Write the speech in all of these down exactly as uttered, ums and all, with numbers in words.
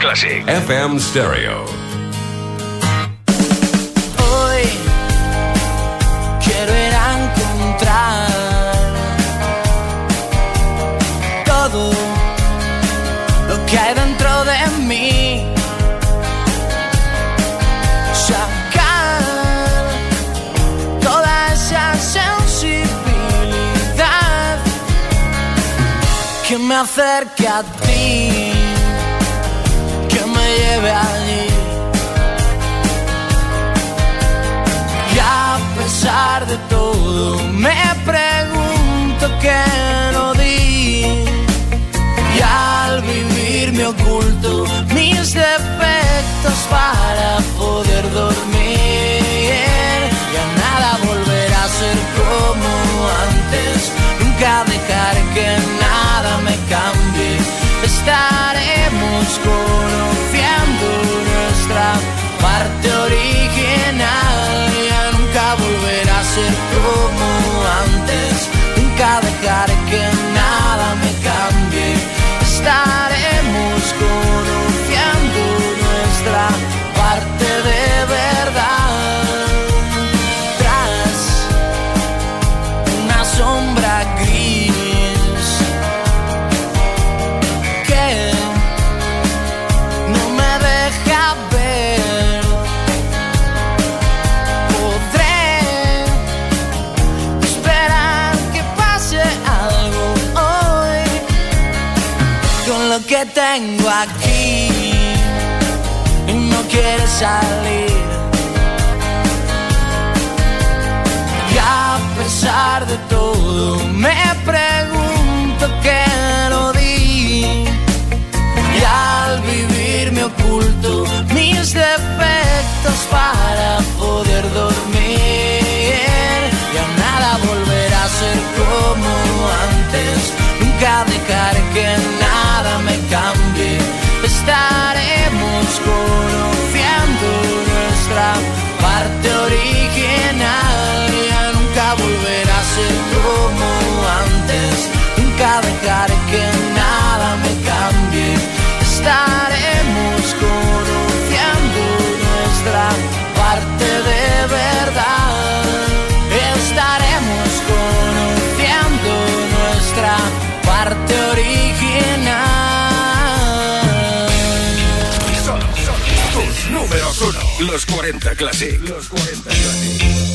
Classic. F M Stereo. Hoy quiero ir a encontrar todo lo que hay dentro de mí. Sacar toda esa sensibilidad que me acerque a ti, que me lleve allí. Y a pesar de todo me pregunto qué no di. Y al vivir me oculto mis defectos para poder dormir. Ya nada volverá a ser como antes, nunca dejar que nada me cambie. Estaremos conociendo nuestra parte original. Ya nunca volverá a ser como antes, nunca dejar que nada me cambie. Estaremos conociendo nuestra parte de verdad. Tras una sombra gris que no me deja ver, podré esperar que pase algo hoy con lo que tengo aquí y no quiere salir. Y a pesar de todo me pregunto qué no di. Y al vivir me oculto mis defectos para poder dormir. Ya nada volverá a ser como antes, nunca dejaré que nada me cambie. Estaremos conociendo nuestra parte original. Ya nunca volverá a ser como antes, nunca dejaré que nada me cambie. Estaremos conociendo nuestra parte de verdad. Estaremos conociendo nuestra parte original. Son, son tus números uno. Los cuarenta Classic. Los cuarenta Classic.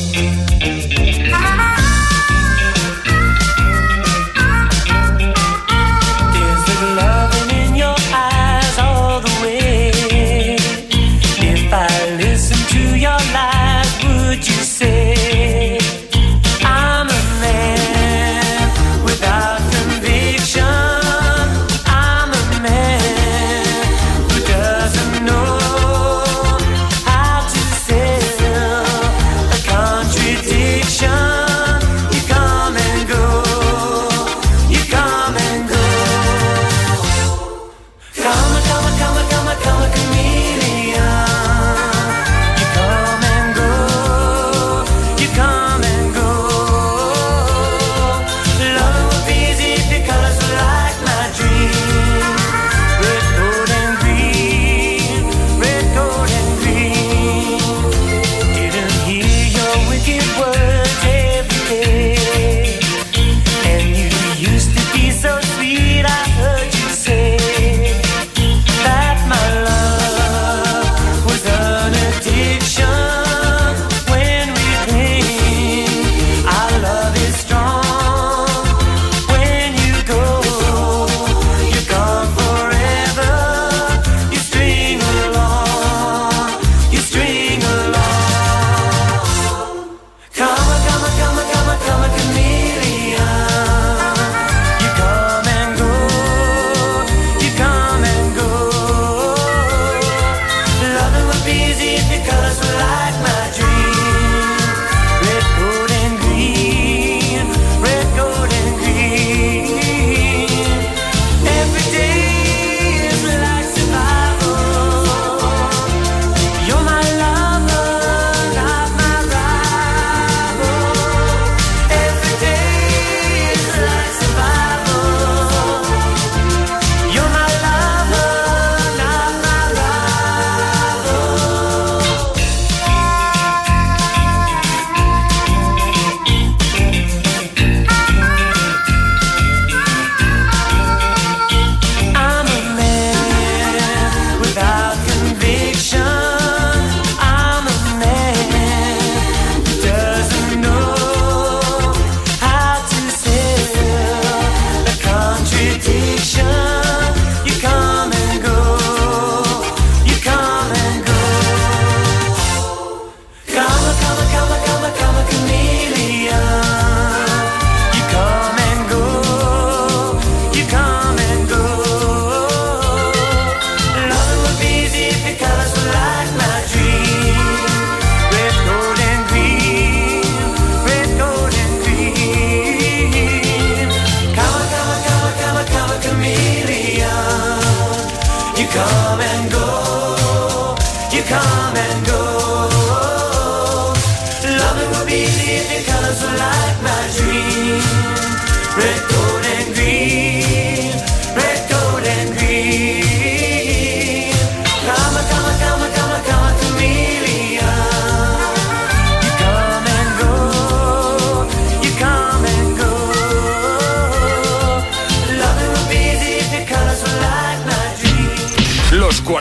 There's the loving in your eyes all the way. If I listen to your lies, would you say I'm a man without conviction? I'm a man who doesn't know how to sell a contradiction. You come and go, you come and go. Come, come, come, come, come, chameleon. You come and go, you come and go. Love would be easy if your colors were like my dream. Red, gold, and green. Red, gold, and green. Didn't hear your wicked words every day. And you used to be so sweet, I heard you say that my love was an addiction. When we think our love is strong, when you go, you're gone forever. You string along, you string along. Come, come,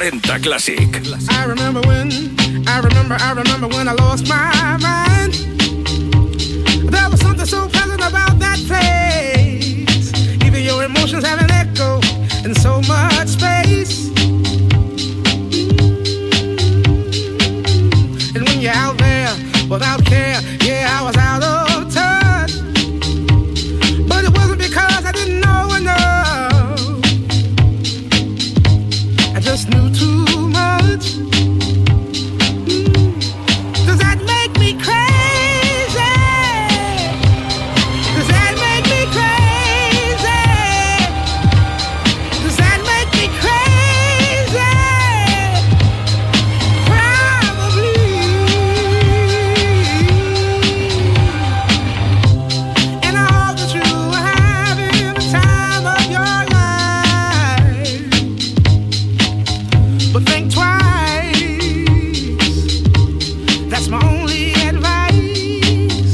cuarenta Classic. I remember when, I remember, I remember when I lost my mind. There was something so pleasant about that place. Even your emotions have an echo in so much space. And when you're out there without care, yeah, I was out of touch. But it wasn't because I didn't know enough. I just knew too much. Mm. Does that make me crazy? Does that make me crazy? Does that make me crazy? Probably. And I hope that you are having the time of your life. But think twice. That's my only advice.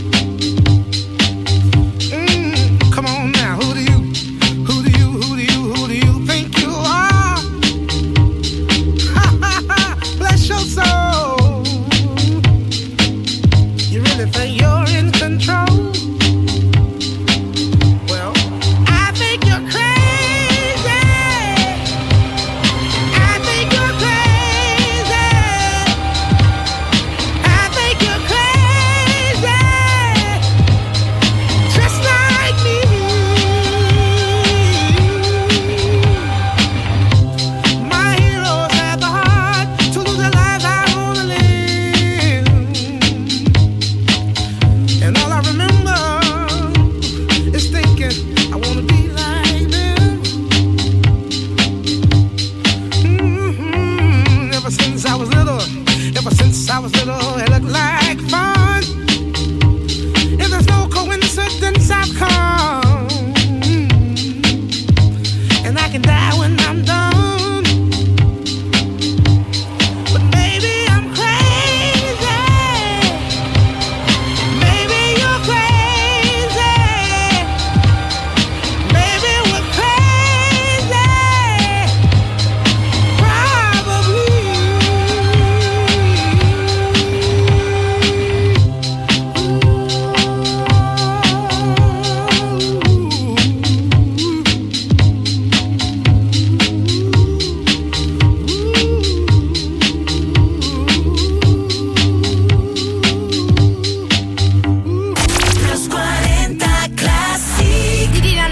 Mm, come on now, who do you, who do you, who do you, who do you think you are? Ha ha ha, bless your soul. You really think you're in control? Well, I think you're crazy. I think you're crazy. I think you're crazy. Just like me. My heroes had the heart to lose their lives out on the limb. And all I remember is thinking, I wanna be like them. Mhm. Ever since I was little, ever since I was little, it looked like fun. And there's no coincidence I've come. And I can die when I'm done. But maybe I'm crazy. Maybe you're crazy. Maybe we're crazy. Los cuarenta Classic.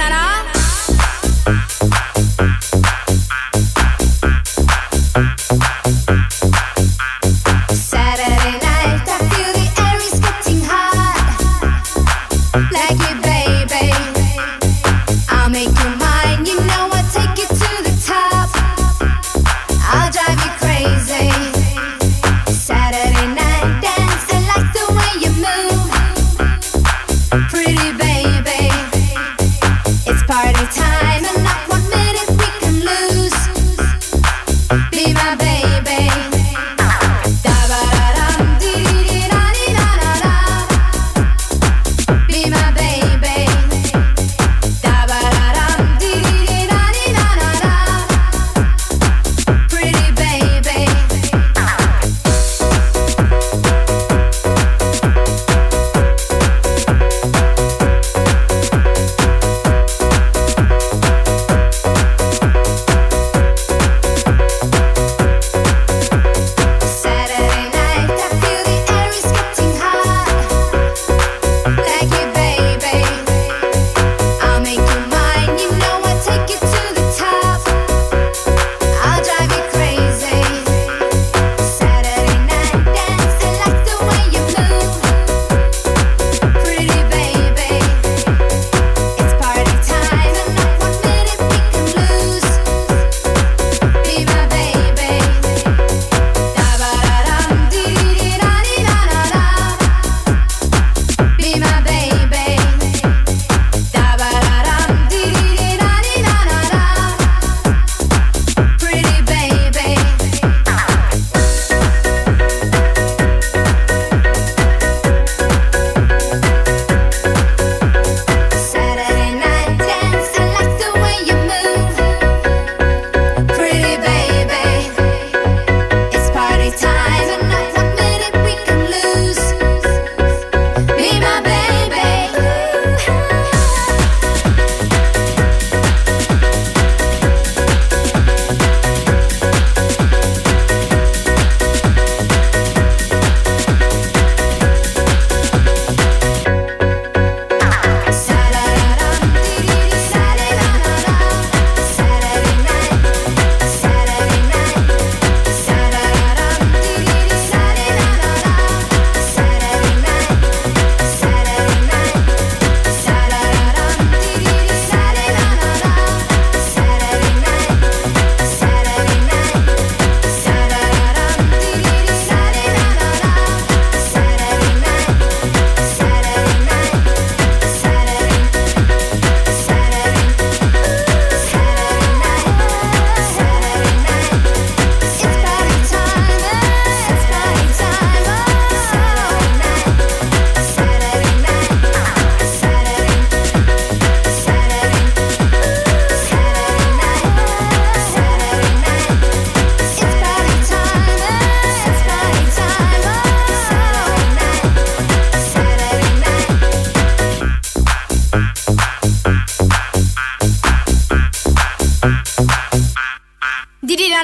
Saturday night, I feel the air is getting hot. Like it, baby. I'll make you mine. You know I'll take you to the top. I'll drive you crazy. Saturday night dance, I like the way you move. Pretty baby. It's party time and not one minute we can lose. Be my baby. Da-ba-da-dum, dee-dee-da-dee-da-da-da. Be my baby. Da-ba-da-dum, dee-dee-da-dee-da-da-da. Pretty baby.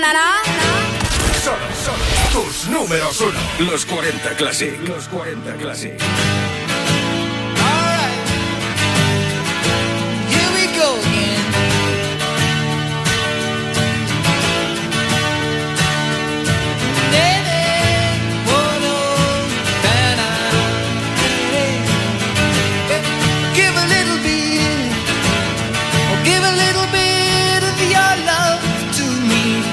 na, na. Son, son tus números uno. Los cuarenta Classic. Los cuarenta Classic. Alright, here we go again. Give a little bit, or give a little bit of your love to me.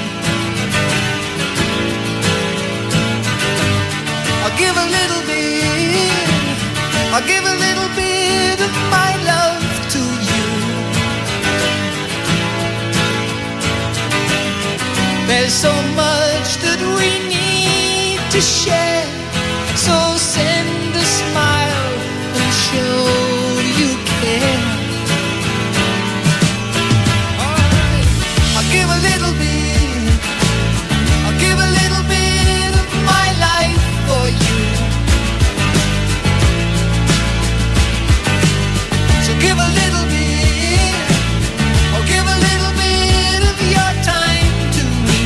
I'll give a little bit, I'll give a little bit of my love to you. There's so much that we need to share, so send a smile and show you care. Alright, I'll give a little bit, I'll give a little bit of my life for you. So give a little bit, or give a little bit of your time to me.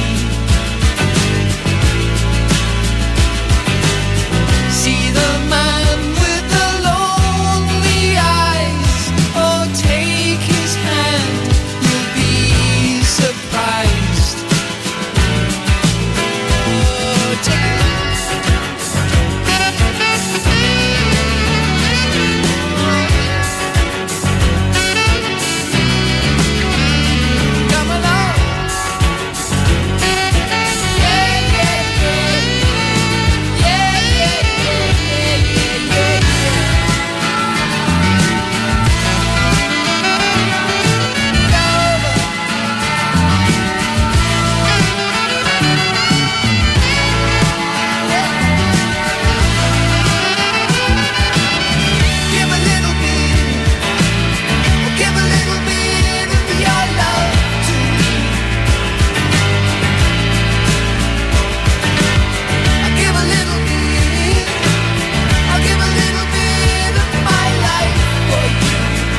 See the man with the lonely eyes, oh take his hand, you'll be surprised. Oh, take it. Come along. Yeah, yeah, yeah. Yeah, yeah, yeah, yeah, yeah, Give a little bit, or give a little bit of your love to me. I'll give a little bit, I'll give a little bit of my life for you.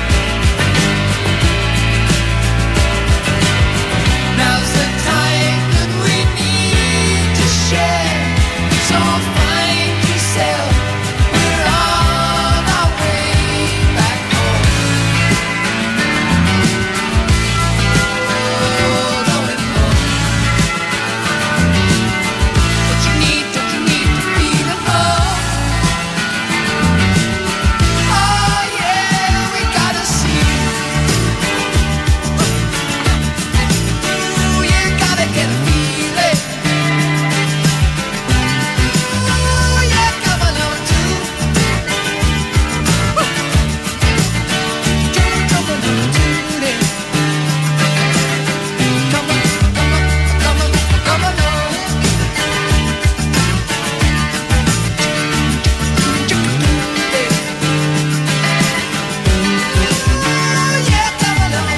Now's the time that we need to share, so find yourself, we're on our way back home. Oh, going home. What you need, what you need to feel at home. Oh yeah, we gotta see. Ooh, you gotta get a feeling. Ooh, yeah, come along too. Come, come along too, then. Come on, come on, come on, come along. Ooh, yeah, come along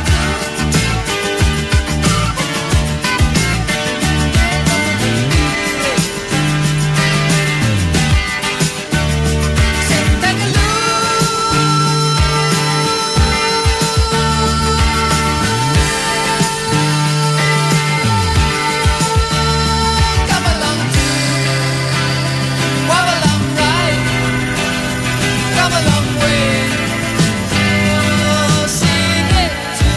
too. Say, take a look. Come along too. Walk along right. Come a long way. Oh, sing it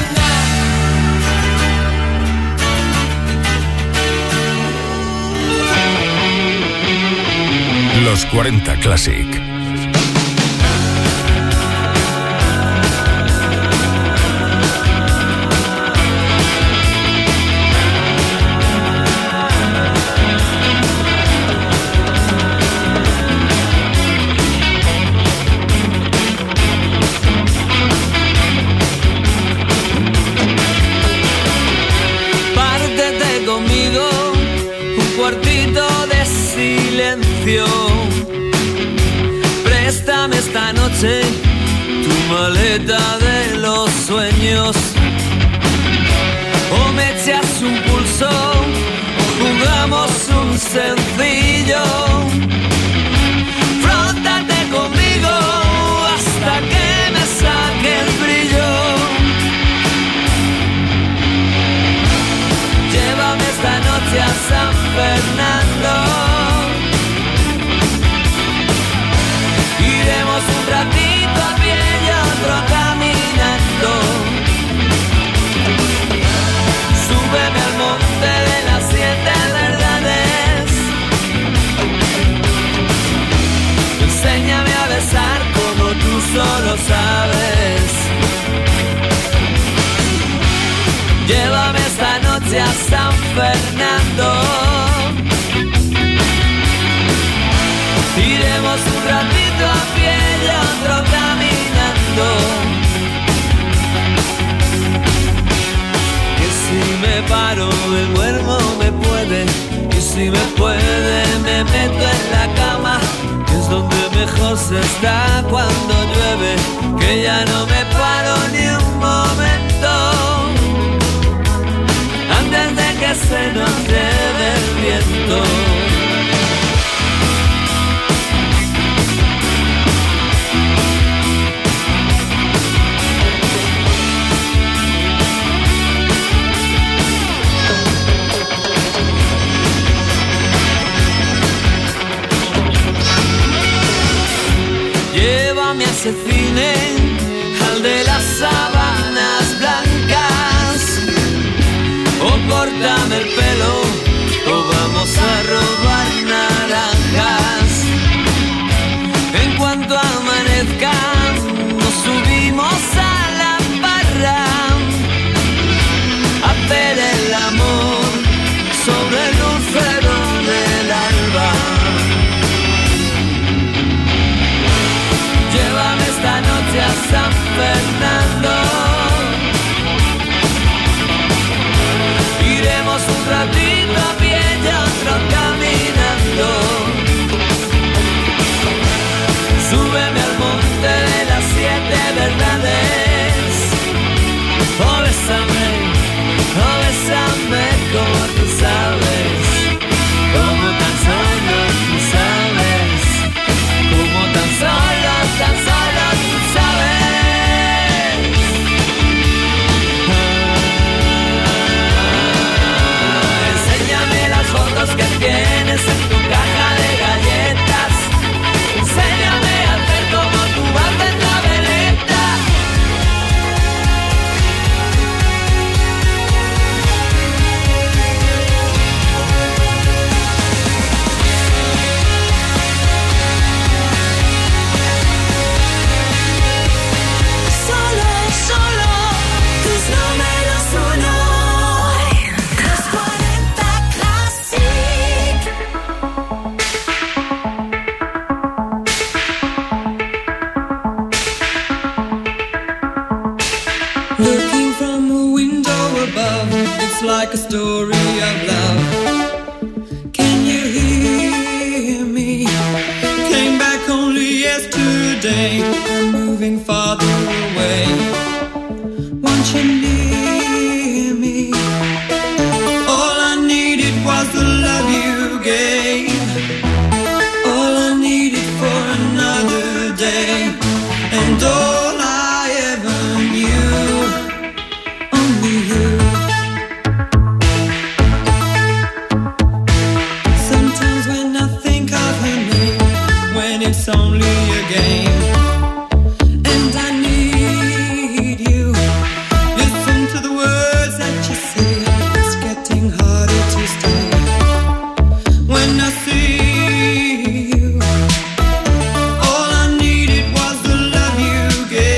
tonight. Los cuarenta Classic. Pártete conmigo, un cuartito de silencio. Préstame esta noche tu maleta de los sueños. O me echas un pulso, o jugamos un sencillo. Frótate conmigo hasta que me saque el brillo. Llévame esta noche Fernando. Iremos un ratito a pie y otro caminando. Que si me paro me duermo, me puede. Y si me puede me meto en la cama, que es donde mejor se está cuando llueve. Que ya no me paro ni un momento antes de que se nos lleve el viento. Llévame a ese cine, al de las sábanas blancas, o córtame el pelo, o vamos a robar naranjas. En cuanto amanezca, nos subimos a la barra a hacer el amor sobre el lucero del alba. Llévame esta noche a San Fernando. Iremos un ratito a pie y otro caminando. Súbeme al monte de las siete verdades. Oh, bésame, oh, bésame como tú sabes, como tan solo tú sabes, como tan solo, tan solo tú sabes. Ah, enséñame las fotos que tienes en tu caja de galletas. Enséñame a hacer como tú haces la veleta. Solo, solo, tus números uno. Los cuarenta Classic. Looking from a window above, it's like a story of love. Can you hear me? Came back only yesterday. I'm moving farther away. Want you near me? All I needed was the love you gave. All I needed for another day. And all I ever knew, only you. Sometimes when I think of her name, when it's only a game, and I need you. Listen to the words that you say, it's getting harder to stay. When I see you, all I needed was the love you gave.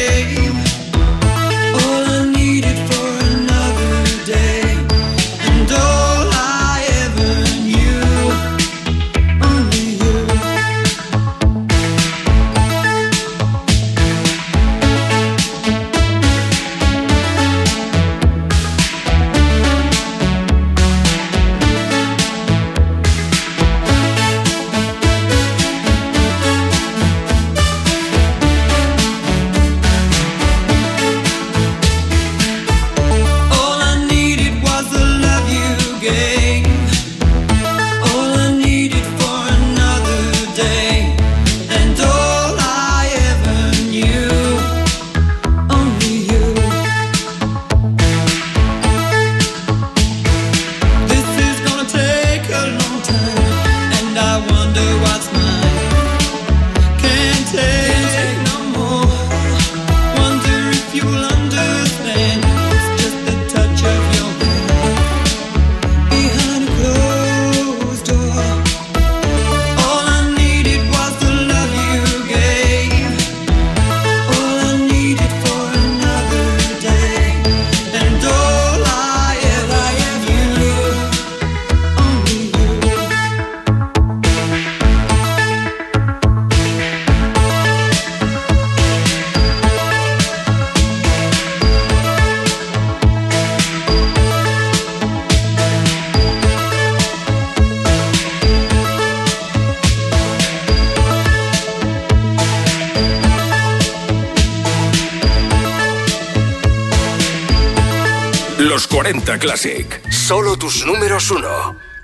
Los cuarenta Classic. Solo tus números uno.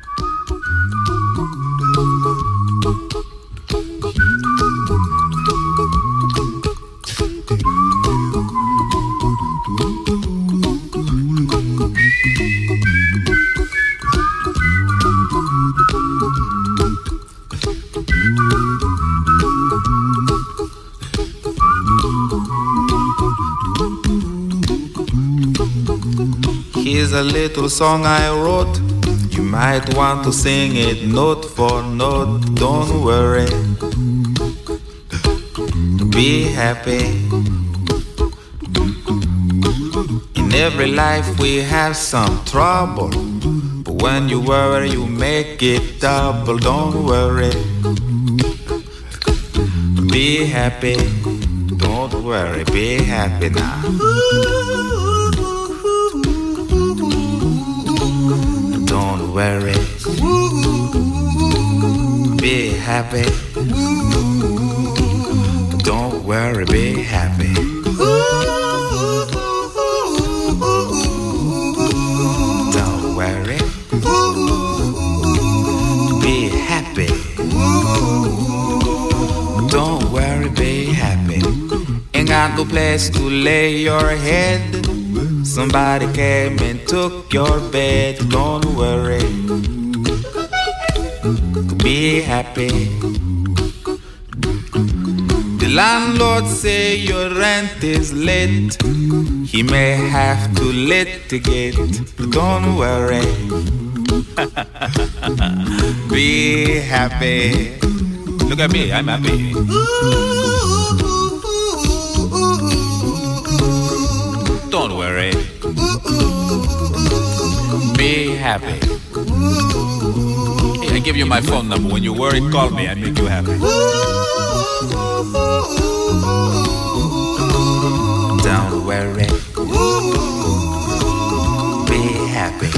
Here's a little song I wrote. You might want to sing it note for note. Don't worry, be happy. In every life we have some trouble, but when you worry you make it double. Don't worry, be happy. Don't worry, be happy now. Don't worry, be happy. Don't worry, be happy. Don't worry, be happy. Don't worry, be happy. Ain't got no place to lay your head. Somebody came and took your bed. Don't worry, be happy. The landlord say your rent is late. He may have to litigate. Don't worry, be happy. Look at me, I'm happy. Don't worry, be happy. Hey, I give you my phone number. When you worry, call me. I make you happy. Don't worry, be happy.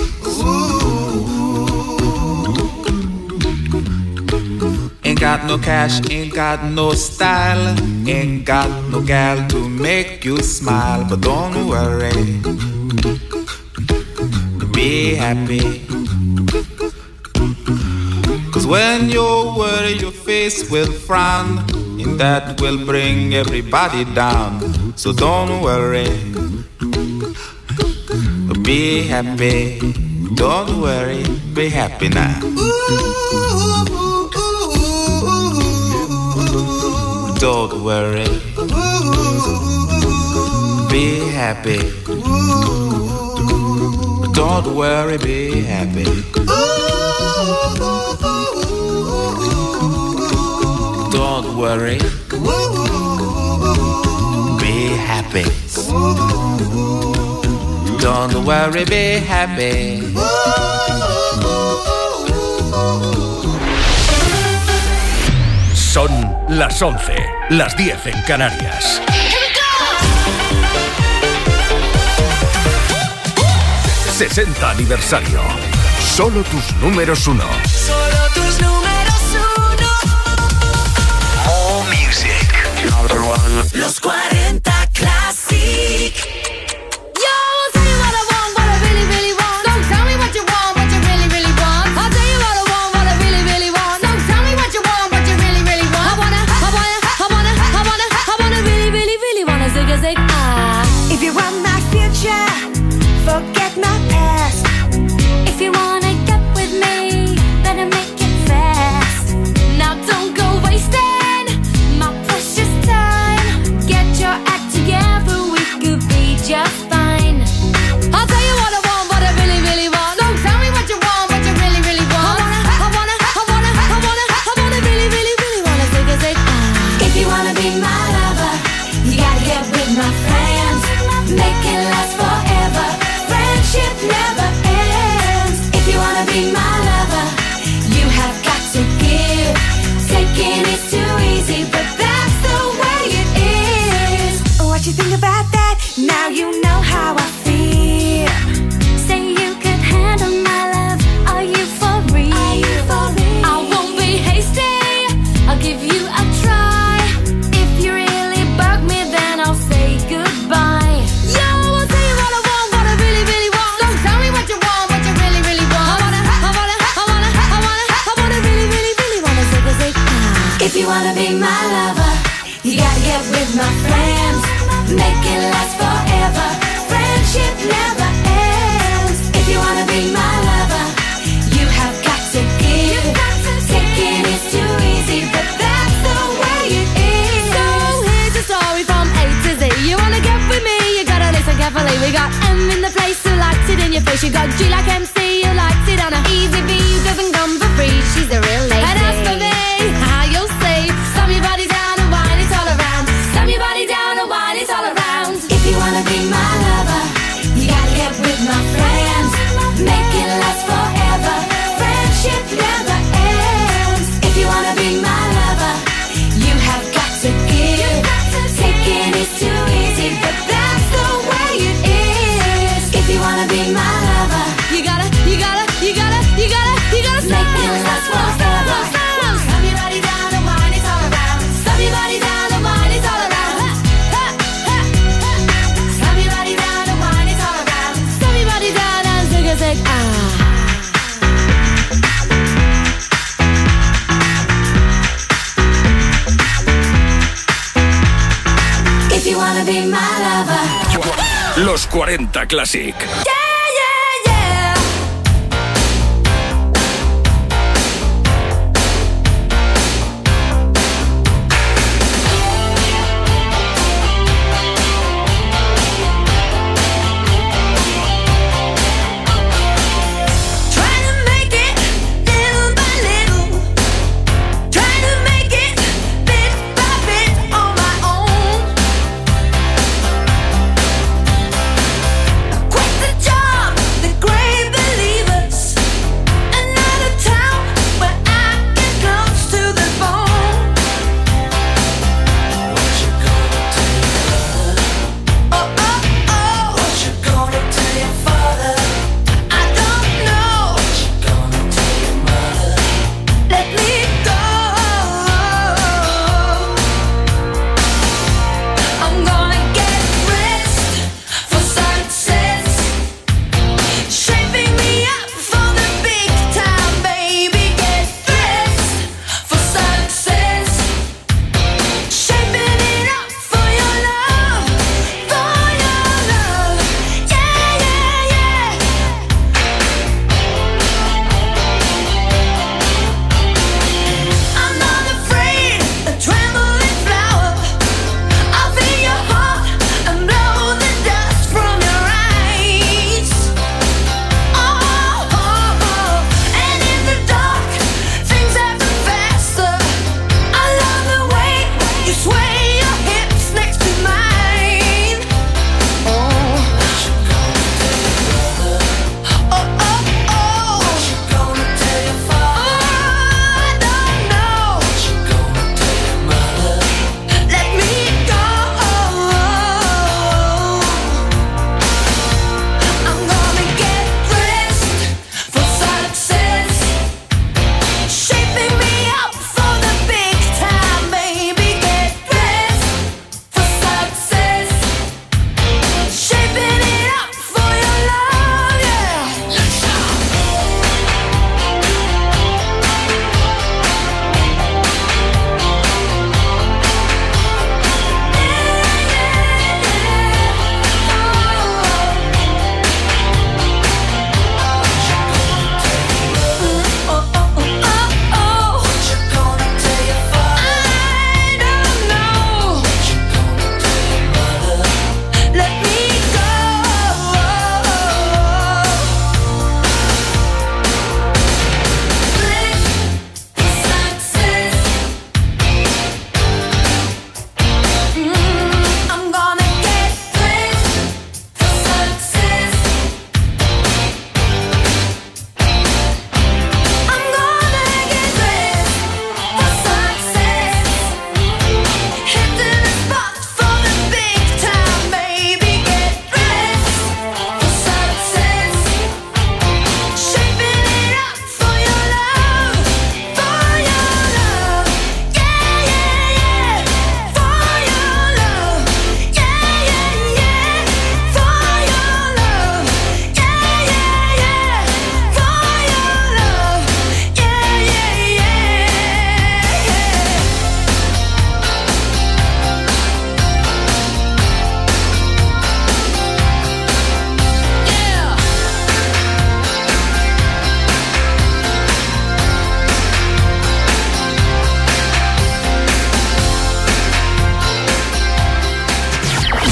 Ain't got no cash, ain't got no style, ain't got no gal to make you smile. But don't worry, be happy. Cause when you worry your face will frown, and that will bring everybody down. So don't worry, be happy. Don't worry, be happy now. Don't worry, be happy. Don't worry, be happy. Don't worry, be happy. Don't worry, be happy. Son las once, las diez en Canarias. sesenta aniversario. Solo tus números uno. Solo tus números uno. More music. Los cuarenta Classic. Yo, I'll tell you what I want, what I really, really want. Don't tell me what you want, what you really, really want. I'll tell you what I want, what I really, really want. Don't tell me what you want, what you really, really want. I wanna, I wanna, I wanna, I wanna, I wanna really, really, really wanna zig a zig ah. If you want my future, forget my past. If you wanna get with me, better make it fast. Now don't go wasting my precious time. Get your act together, we could be just fine. I'll tell you what I want, what I really, really want. Don't tell me what you want, what you really, really want. I wanna, I wanna, I wanna, I wanna, I wanna really, really, really wanna zig a zig ah. If you wanna be my lover, you gotta get with my friends. Make it last forever. Friendship never ends. If you wanna be my lover, you have got to give. Taking is too easy, but that's the way it is. What you think about that? Now you know how I feel. Say you could handle my love. Are you for real? Are you for real? I won't be hasty. I'll give you a try. If you really bug me, then I'll say goodbye. Yo, I'll tell you what I want, what I really, really want. with my friends, make it last forever. Friendship never ends. If you wanna be my lover, you have got to give. Taking is too easy, but that's the way it is. So here's a story from A to Z. You wanna get with me, you gotta listen carefully. We got M in the place who likes it in your face. You got G like M C who likes it on a easy V who doesn't come for free. She's a real lady. And as for me, how you'll see, slam your body down and wine it all around. Slam your body down and wine it all around. If you wanna be my lover, you gotta get with my friends, make it last forever. Friendship never ends. If you wanna be my lover, you have got to give. Taking is too easy, but that's the way it is. If you wanna be my lover, you gotta, you gotta, you gotta, you gotta, you gotta make it last forever. Slam your body down and wine it all around. Slam your body down and wine it all around. Ha, ha, ha. Slam your body down and wine it all around. Slam your body down and zig a zig ah. If you wanna be my lover. Los cuarenta Classic. Yeah, yeah, yeah. Trying to make it little by little. Trying to make it bit by bit on my own. Quit the job.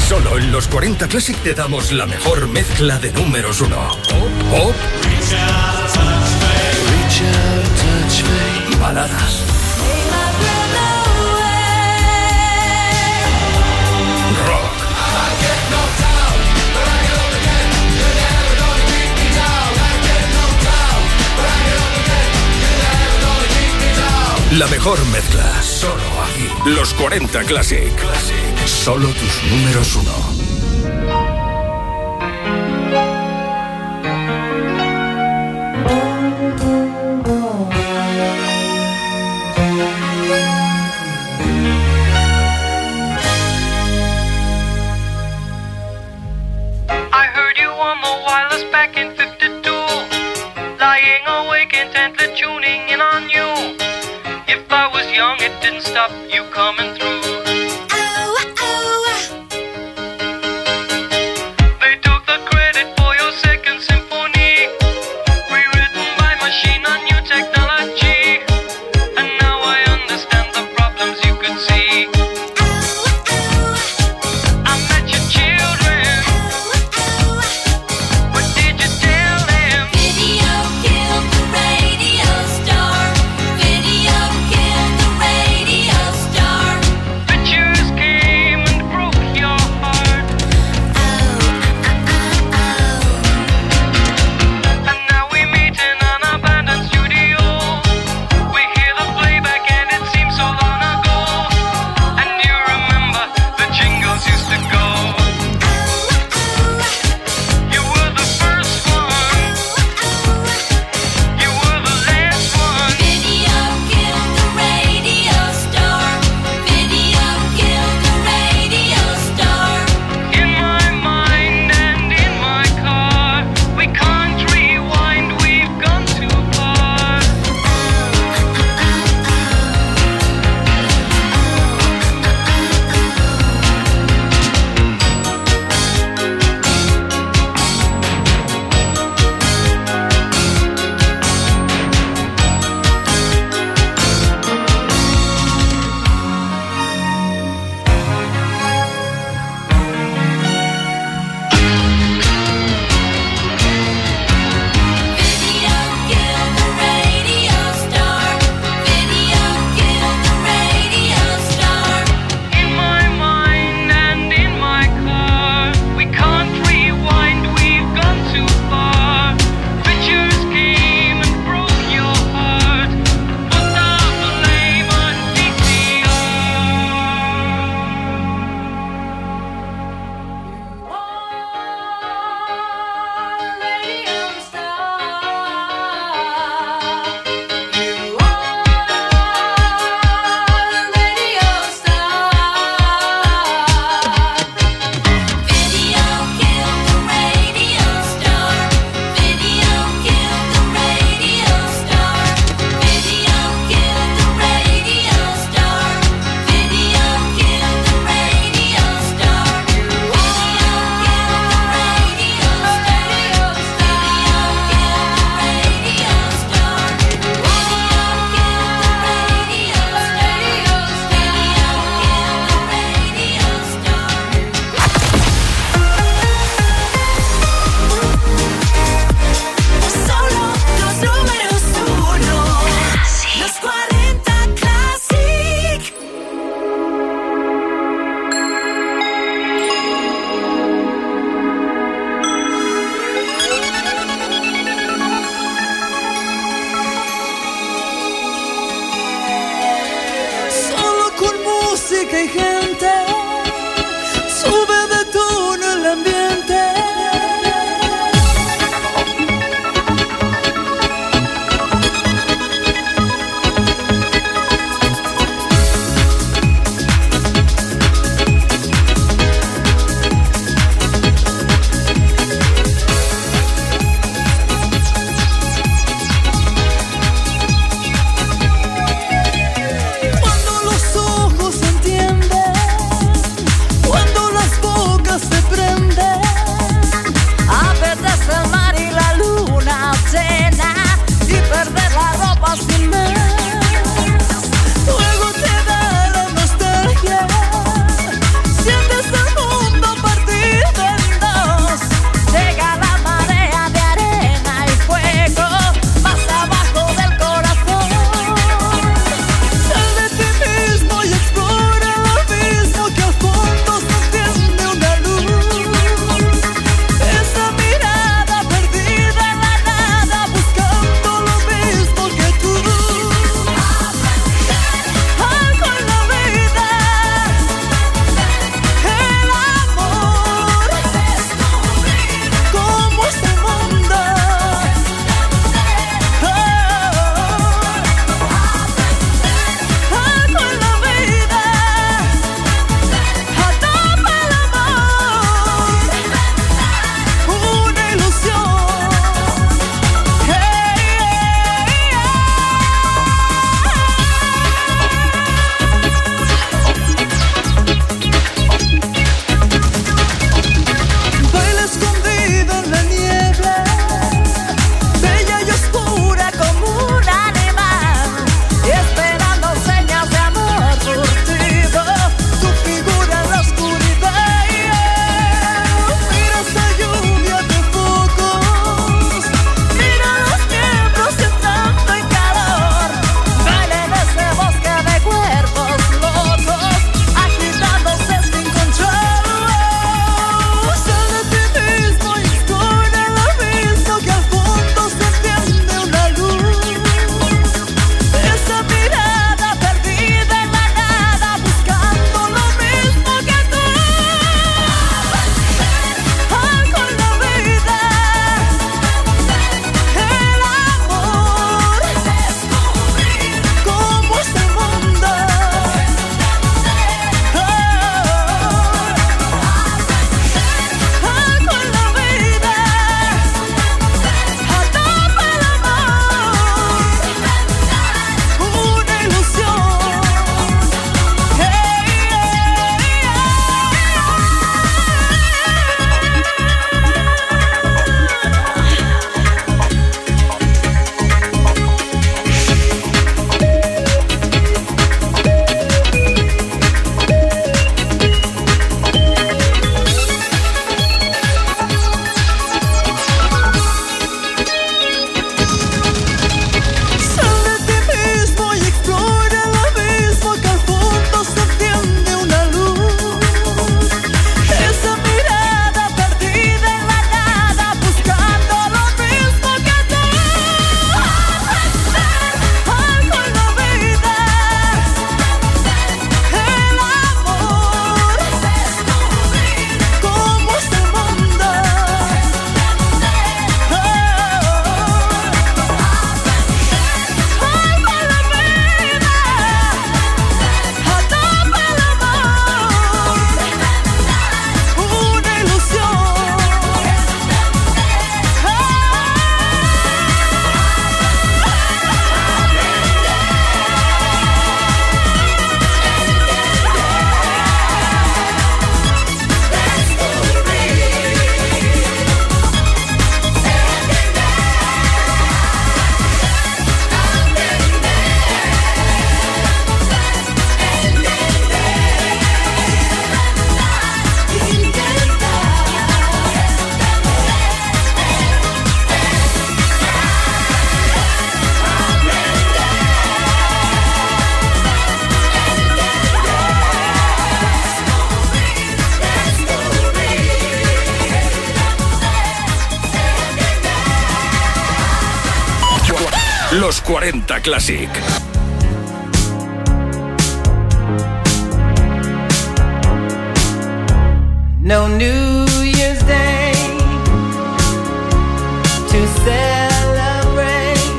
Solo en los cuarenta Classic te damos la mejor mezcla de números uno. Pop, baladas, rock, la mejor mezcla. Solo aquí. Los cuarenta Classic. Solo tus números uno. I heard you on the wireless back in fifty-two, lying awake intently tuning in on you. If I was young, it didn't stop you coming through. They took the credit for your second symphony, rewritten by machine on new technology. And now I understand the problems you could see. I met your children. What did you tell them? Video killed the radio star. Video killed the radio star. Pictures came and broke your heart. Oh, oh, oh, oh. And now we meet in an abandoned studio. We hear the playback and it seems so long ago. And you remember the jingles used to go. You were the first one. You were the last one. Video killed the radio star. Video killed the radio star. In my mind and in my car, we can't rewind, we've gone too far. Video killed the radio star. Video killed the radio star. In my mind and in my car, we can't rewind, we've gone too far. Pictures came and broke your heart. Put down the blame on V C R. Radio star. You are radio star. Video killed the radio star. Video killed the radio star. Video killed the radio star. Video killed the radio star. You are radio Solo los números uno. Los cuarenta Classic. Solo con música y gente sube de tono el ambiente. Cuando los ojos entienden, cuando las voces Los cuarenta Classic. No New Year's Day to celebrate.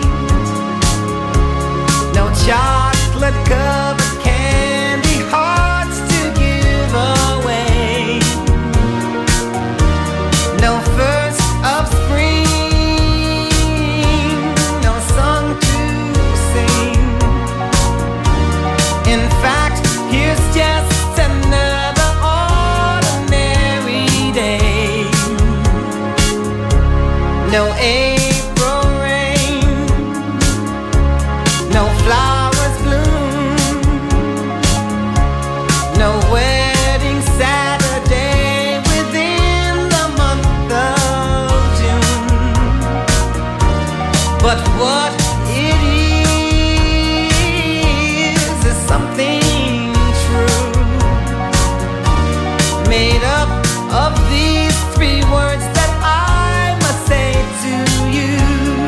No chocolate covered candy hearts to give away. No first of spring, no song to sing. In fact, here's just another ordinary day. No April rain, no flowers bloom, no wedding Saturday within the month of June. But what it is is something true, made up of these three words that I must say to you.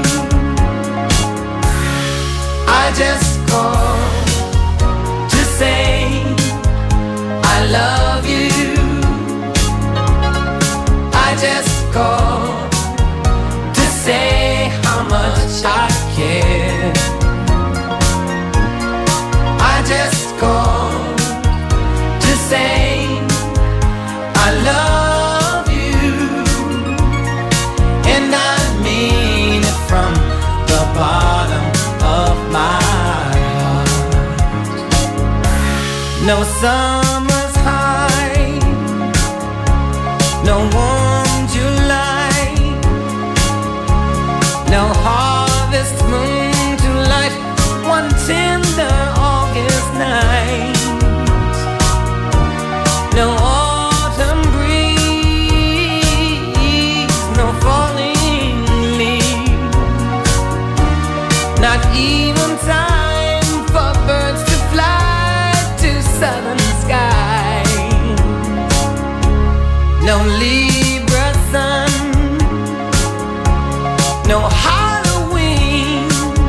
I just called to say I love you. I just called to say how much I care. I just called to say I love you, and I mean it from the bottom of my heart. No summer's high, no warm July, no harvest moon to light one tender August night. No autumn breeze, no falling leaves, not even time for birds to fly to southern skies. No Libra sun, no Halloween,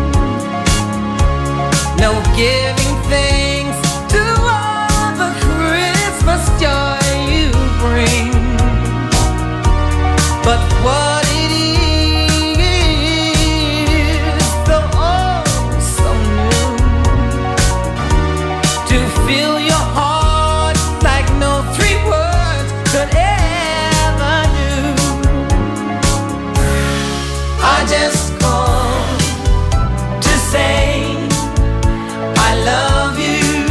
no giving thanks to all the Christmas joy you bring. But what it is, though oh so new, to fill your heart like no three words could ever do. I just called to say I love you.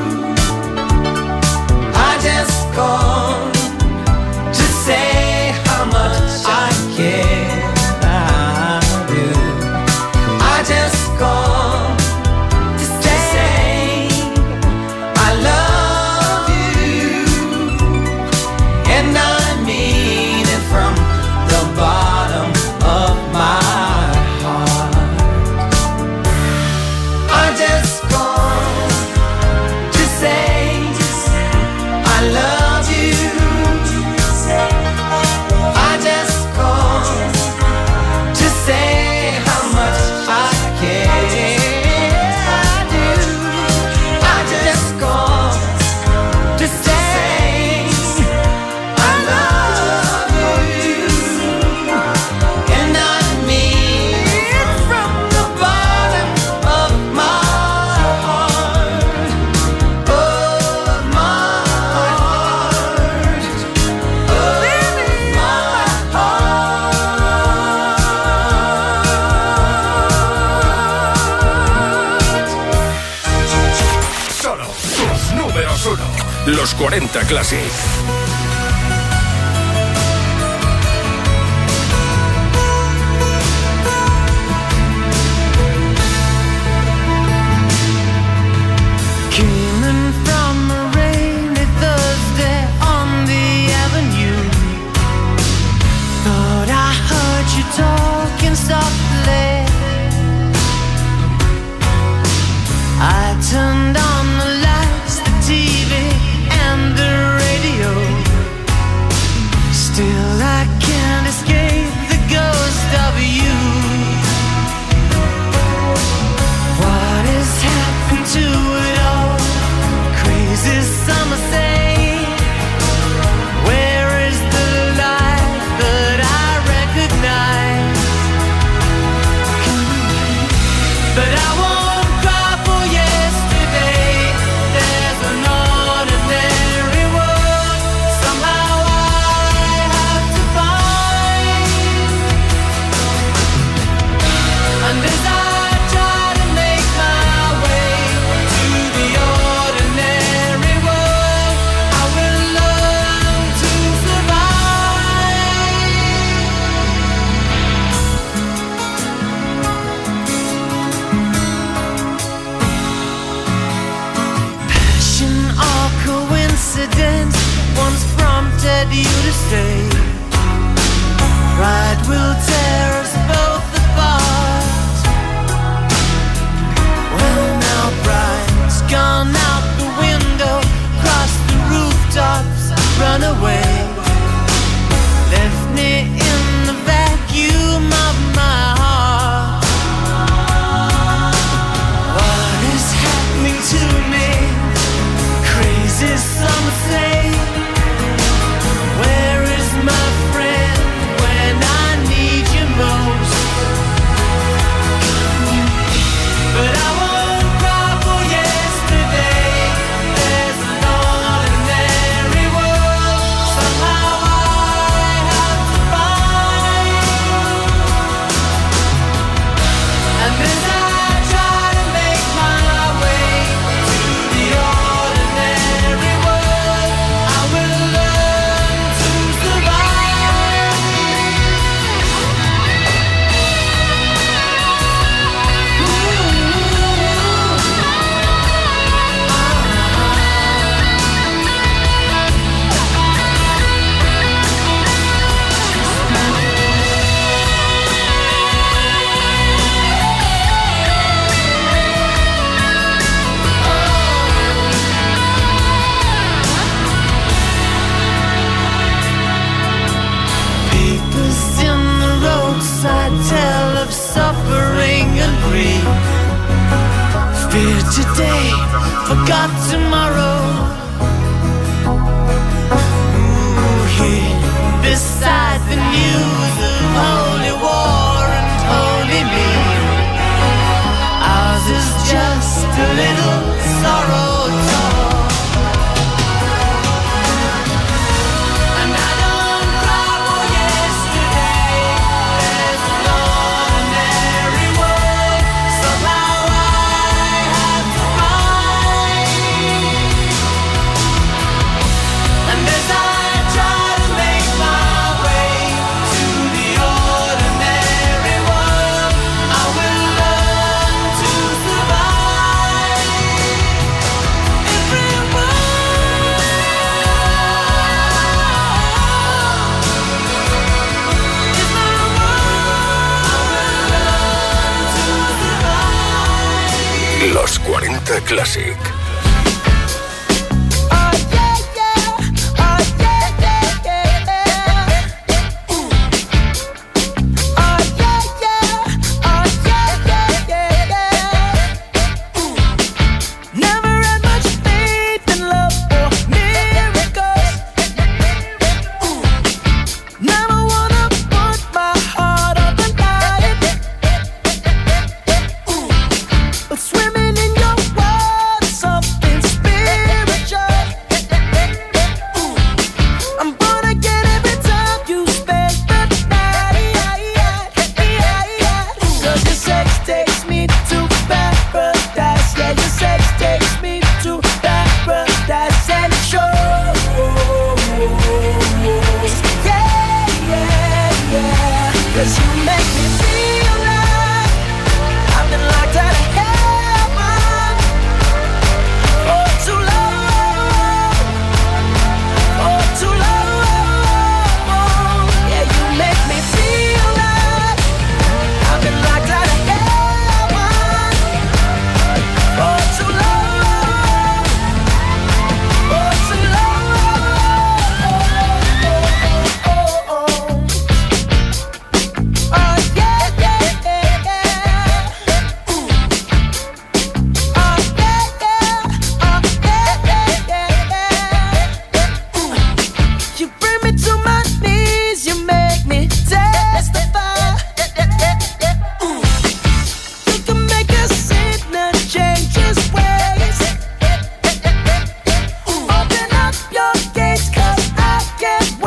I just called to say how much I care. I do. I just called to say I love you, and I mean it from the bottom of my heart. I just called to say I love you. I just called to say how much I care. I do. I just called to say I love you, and I mean it from the bottom of my heart, of my heart, of my heart. Solo tus números uno. Los cuarenta Classic. Came in from a rainy Thursday on the avenue. Thought I heard you talking softly. I turned on the lights, the T V, and the radio. wanted you to stay. Pride will tear us both apart. Well, now pride's gone out the window, crossed the rooftops, run away. Left me in the vacuum of my heart. What is happening to me? Crazy, some say. Where is my friend when I need you most? But I won't cry for yesterday. There's an ordinary world somehow I have to find. And as I try to make my way to the ordinary world, I will learn to survive. Papers in the roadside tell of suffering and grief. Fear today, forgot tomorrow. Ooh, here beside the news of holy war and holy me, ours is just a little sorrow talk. And I don't cry for yesterday. There's an ordinary world somehow I have to find. And as I try to make my way to the ordinary world, I will learn to survive. Everyone is my world. I will learn to survive. Los cuarenta Classic. Oh yeah, yeah. Oh yeah, yeah, yeah. Ooh. Oh yeah, yeah. Oh yeah, yeah, yeah, yeah. Ooh. Never had much faith in love or miracles. Ooh. Never wanna put my heart on the line. Ooh. But swimming in your world, something spiritual. Ooh. I'm gonna get every time you spend the night. Cause your sex takes me to paradise. Yeah, your sex takes me to paradise and it shows. Yeah, yeah, yeah. Cause you make me feel